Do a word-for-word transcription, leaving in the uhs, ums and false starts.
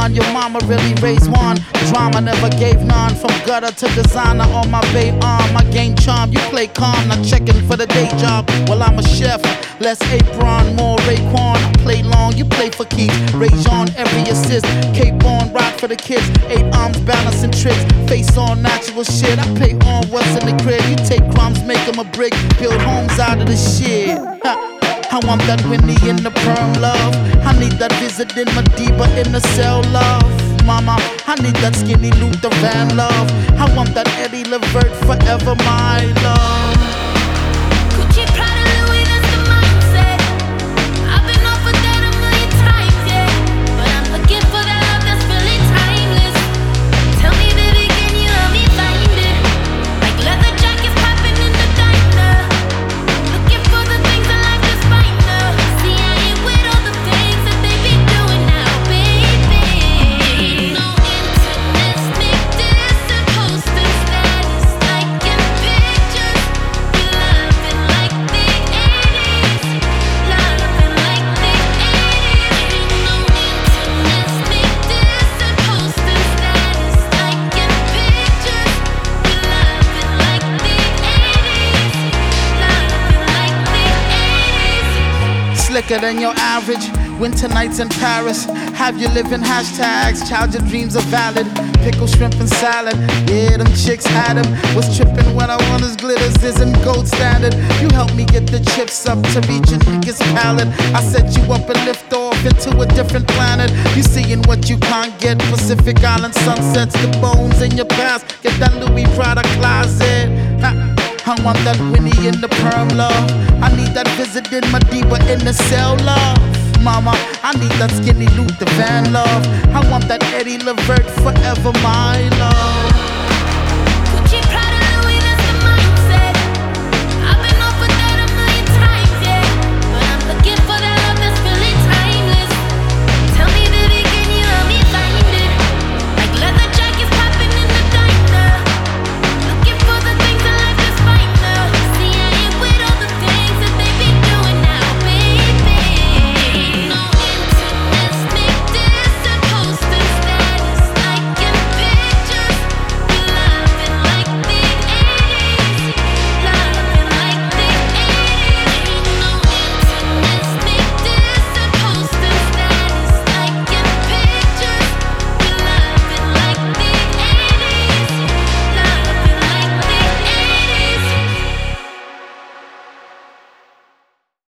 son, your mama really raised one. Drama never gave none. From gutter to designer on my bay arm. I gain charm, you play calm, not checking for the day job. Well, I'm a chef, less apron, more Raekwon. I play long, you play for keeps. Rage on every assist, cape on, rock for the kids. Eight arms balancing tricks, face on natural shit. I pay on what's in the crib. You take crumbs, make them a brick, build homes out of the shit. Ha. I want that Winnie in the perm love. I need that visit in Madiba in the cell love. Mama, I need that skinny Luther Van love. I want that Eddie Levert forever my love. Gucci, Prada, Louis, that's the mindset. I've been offered that a million times, yeah. But I'm looking for that love that's really timeless. Tell me, baby, can you help me find it? Like leather jackets popping in the diner. Looking for the things that life is finer. See, I ain't with all the things that they be doing now, baby. No internet, sneak this and posting status like in pictures. We loving like the eighties, loving like the eighties. No internet, sneak this and posting status like in pictures. We loving like the eighties, loving like the eighties. Slicker than your average. Winter nights in Paris. Have you living hashtags? Child, your dreams are valid. Pickle, shrimp, and salad. Yeah, them chicks had him. Was tripping when I want his glitters isn't gold standard. You helped me get the chips up to reach a nigga's palate. I set you up and lift off into a different planet. You seeing what you can't get. Pacific Island sunsets, the bones in your past. Get that Louis Prada closet. Ha. I want that Winnie in the perm love. I need that visit in Madiba in the cell love. Mama, I need that skinny Luther Van love. I want that Eddie Levert forever my love.